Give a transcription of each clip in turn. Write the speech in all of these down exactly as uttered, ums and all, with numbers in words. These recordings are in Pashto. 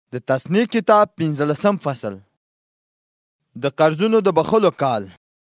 د تثنیې کتاب پنځلسم فصل. د قرضونو د بخښلو کال.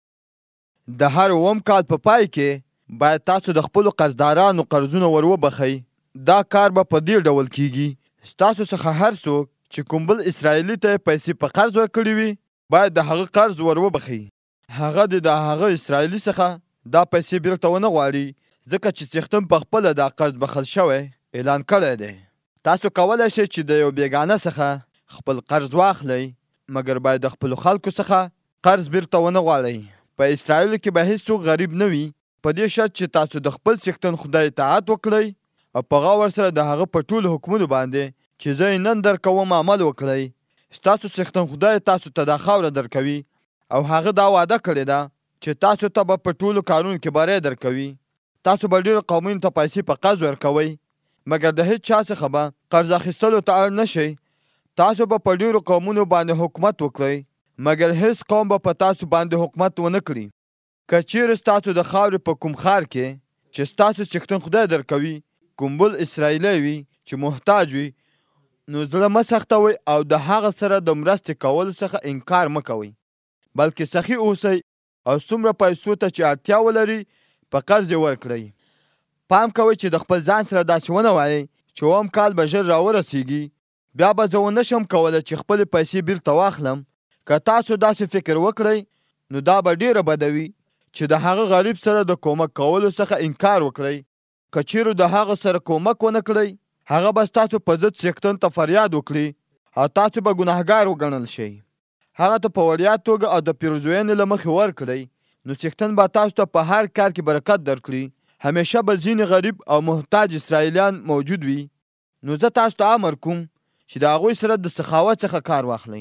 د هر اووم کال په پای کې باید تاسو د خپلو قرضدارانو قرضونه ور وبخئ. دا کار به په دې ډول کیږي: ستاسو څخه هر څوک چې کوم بل اسرائیلي ته پیسې په قرض ورکړي وي باید د هغه قرض ور وبخئ. هغه د هغه اسرائیلي څخه دا پیسې بیرته ونه غواړي، ځکه چې څښتن په خپله دا قرض بخښل شوی اعلان کړی دی. تاسو کولی شئ چې د یو بیګانه څخه خپل قرض واخلئ، مګر باید د خپلو خلکو څخه قرض بیرته ونه غواړئ. په اسرائیلو کې به هیڅوک غریب نه وي، په دې شرط چې تاسو د خپل څښتن خدای اطاعت وکړئ او په غور سره د هغه په ټولو حکمونو باندې چې زه یې نن درکوم عمل وکړئ. ستاسو څښتن خدای تاسو ته دا خاوره درکوي او هغه دا وعده کړې ده چې تاسو ته به په ټولو کارونو کې بری درکوي. تاسو به ډېرو قومونو ته پیسې په قرض ورکوئ، مګر د هیڅ چا څخه به قرض اخیستلو ته اړ نه شئ. تاسو به په ډېرو قومونو باندې حکومت وکړئ، مګر هیڅ قوم به په تاسو باندې حکومت ونه کړي. که چیرې ستاسو د خاورې په کوم ښار کې چې ستاسو څښتن خدای درکوي کوم بل اسرائیلی وي چې محتاج وي، نو زړه مه سختوئ او د هغه سره د مرستې کولو څخه انکار مه کوئ، بلکې سخي اوسئ او څومره پیسو ته چې اړتیا ولري په قرض یې ورکړئ. پام کوئ چې د خپل ځان سره داسې ونه وایئ چې اووم کال به ژر راورسیږي، بیا به زه ونه شم کولی چې خپلې پیسې بیرته واخلم. که تاسو داسې فکر وکړئ نو دا به ډېره بده وي چې د هغه غریب سره د کومک کولو څخه انکار وکړئ. که چیرې د هغه سره کومک ونه کړئ، هغه به ستاسو په ضد څښتن ته فریاد وکړي او تاسو به ګناهګار وګڼل شئ. هغه ته په وړیا توګه او د پیرزوینې له مخې ورکړئ، نو څښتن به تاسو ته په هر کار کې برکت درکړي. همیشه به ځینې غریب او محتاج اسرائیلیان موجود وي، نو زه تاسو ته امر کوم چې د هغوی سره د سخاوت څخه کار واخلئ.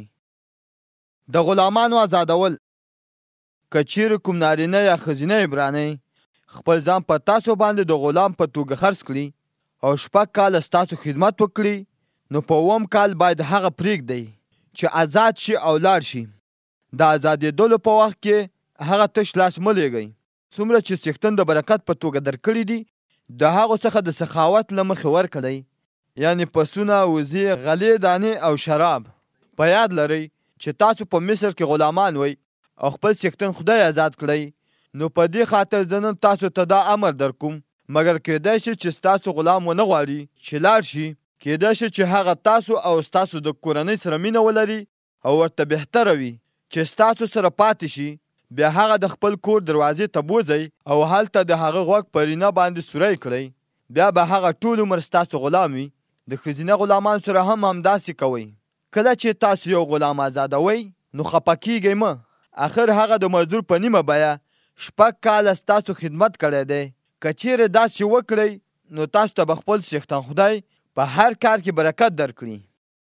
د غلامانو آزادول. که چیرې کوم نارینه یا ښځینه عبرانی خپل ځان په تاسو باندې د غلام په توګه خرڅ کړي او شپږ کاله ستاسو خدمت وکړي، نو په اووم کال باید هغه پرېږدئ چې آزاد شي او لاړ شي. د ازادېدلو په وخت کې هغه تش لاس مه لېږئ. څومره چې څښتن د برکت په توګه درکړي دي د هغو څخه د سخاوت له مخې ورکړئ، یعنې پسونه، وزې، غلې دانې او شراب. په یاد لرئ چې تاسو په مصر کې غلامان وئ او خپل څښتن خدای آزاد کړئ. نو په دې خاطر زه نن تاسو ته دا امر در کوم، مګر کیدای شي چې ستاسو غلام ونه غواړي چې لاړ شي. کیدای شي چې هغه تاسو او ستاسو د کورنۍ سره مینه ولري او ورته بهتره وي چې ستاسو سره پاتې شي. بیا هغه د خپل کور دروازې ته بوځئ او هلته د هغه غوږ په رینه باندې سوری کړئ. بیا به هغه ټول عمر ستاسو غلام وي. د ښځینه غلامان سره هم همداسې کوئ. کله چې تاسو یو غلام آزادوئ نو خفه کیږئ مه. آخر هغه د مزدور په نیمه بیه شپږ کاله ستاسو خدمت کړی دی. که چیرې داسې وکړئ نو تاسو ته به خپل څښتن خدای په هر کار کې برکت درکړي.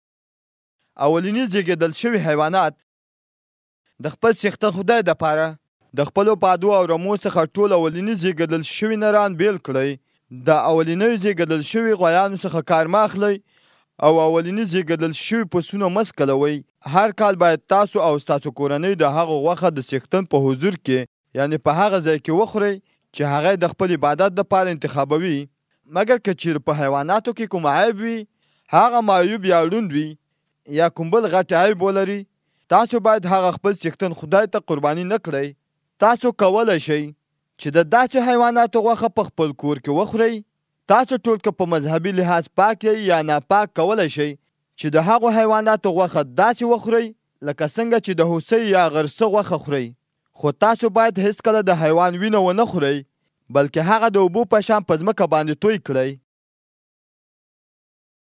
اولینی زیږېدل شوي حیوانات. د خپل څښتن خدای دپاره د خپلو پادو او رمو څخه ټول اولیني زیږېدل شوي نران بیل کړئ. د اولینیو زیږېدل شوي غویانو څخه کار مه اخلئ او اولیني زیږېدل شوي پسونه مه څکلوئ. هر کال باید تاسو او ستاسو کورنۍ د هغو غوښه د څښتن په حضور کې، یعنې په هغه ځای کې وخورئ چې هغه د خپل عبادت دپاره انتخابوي. مګر که چیرې په حیواناتو کې کوم عیب وي، هغه معیوب یا ړوند وي یا کوم بل غټ عیب ولري، تاسو باید هغه خپل څښتن خدای ته قرباني نه کړئ. تاسو کولی شئ چې د داسې حیواناتو غوښه په خپل کور کې وخورئ. تاسو ټول که په مذهبي لحاظ پاک یې یا ناپاک، کولی شئ چې د هغو حیواناتو غوښه داسې وخورئ لکه څنګه چې د هوسۍ یا غرڅه غوښه خورئ. خو تاسو باید هیڅکله د حیوان وینه ونه خورئ، بلکې هغه د اوبو په شان په ځمکه باندې توی کړئ.